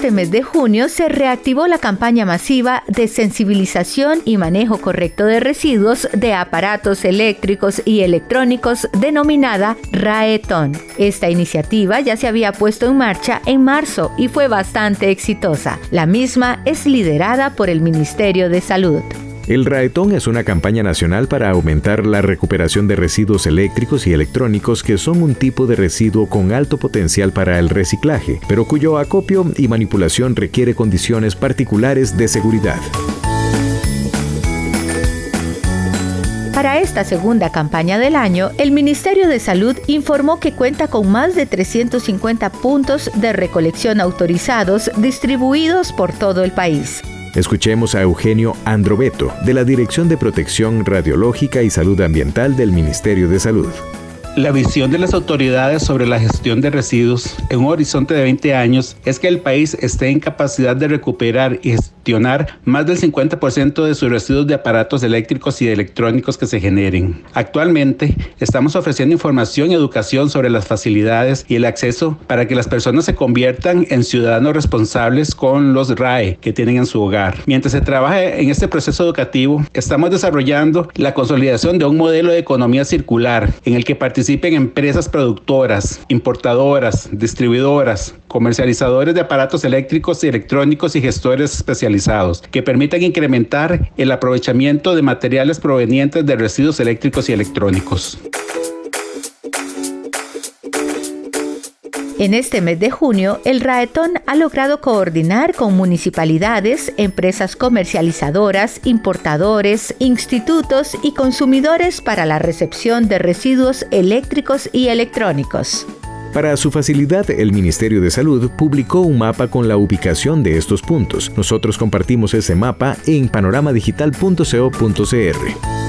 este mes de junio se reactivó la campaña masiva de sensibilización y manejo correcto de residuos de aparatos eléctricos y electrónicos denominada RAETON. Esta iniciativa ya se había puesto en marcha en marzo y fue bastante exitosa. La misma es liderada por el Ministerio de Salud. El RAETON es una campaña nacional para aumentar la recuperación de residuos eléctricos y electrónicos que son un tipo de residuo con alto potencial para el reciclaje, pero cuyo acopio y manipulación requiere condiciones particulares de seguridad. Para esta segunda campaña del año, el Ministerio de Salud informó que cuenta con más de 350 puntos de recolección autorizados distribuidos por todo el país. Escuchemos a Eugenio Androbeto, de la Dirección de Protección Radiológica y Salud Ambiental del Ministerio de Salud. La visión de las autoridades sobre la gestión de residuos en un horizonte de 20 años es que el país esté en capacidad de recuperar y gestionar más del 50% de sus residuos de aparatos eléctricos y electrónicos que se generen. Actualmente, estamos ofreciendo información y educación sobre las facilidades y el acceso para que las personas se conviertan en ciudadanos responsables con los RAE que tienen en su hogar. Mientras se trabaja en este proceso educativo, estamos desarrollando la consolidación de un modelo de economía circular en el que participen empresas productoras, importadoras, distribuidoras, comercializadores de aparatos eléctricos y electrónicos y gestores especializados que permitan incrementar el aprovechamiento de materiales provenientes de residuos eléctricos y electrónicos. En este mes de junio, el RAETON ha logrado coordinar con municipalidades, empresas comercializadoras, importadores, institutos y consumidores para la recepción de residuos eléctricos y electrónicos. Para su facilidad, el Ministerio de Salud publicó un mapa con la ubicación de estos puntos. Nosotros compartimos ese mapa en panoramadigital.co.cr.